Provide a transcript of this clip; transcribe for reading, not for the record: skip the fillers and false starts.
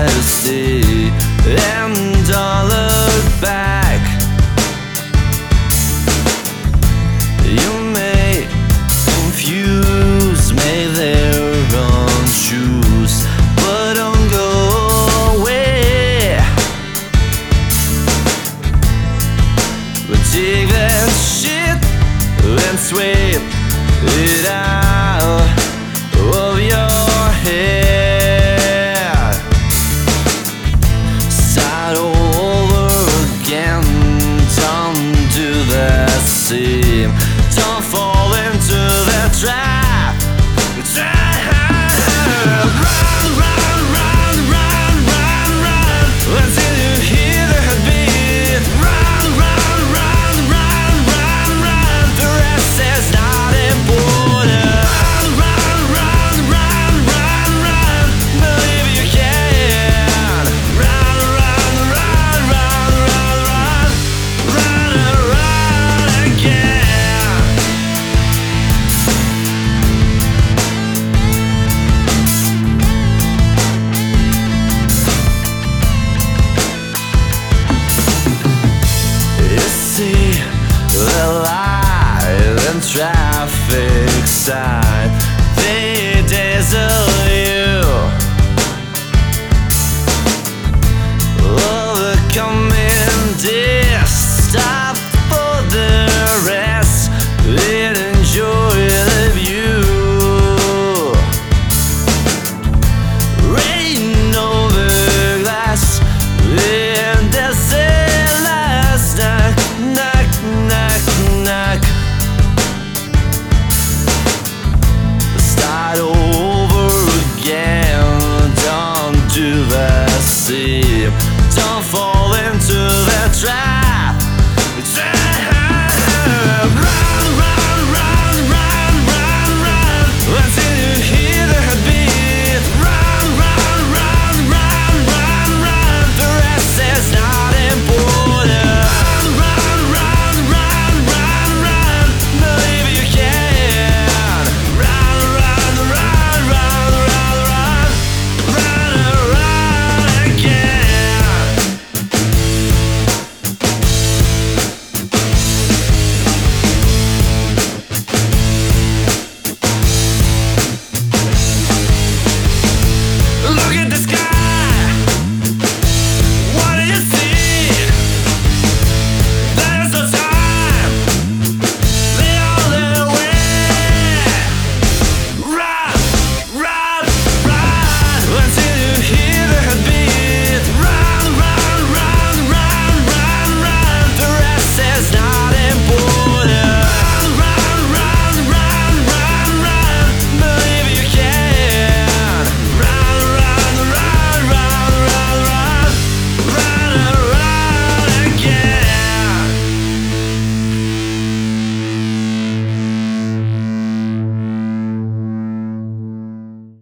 to stay and don't look back. You may confuse, may their own shoes, but don't go away. But take that shit and sweep it out of your head. Start over again, don't do the same. Don't fall into the trap. Run, run, run, run, run, run, until you hear the beat. Run, run, run, run, run, run, the rest is not important. Run, run, run, run, run, believe you can. Run, run, run, run, run, run, run, run again. You see the light and traffic sign.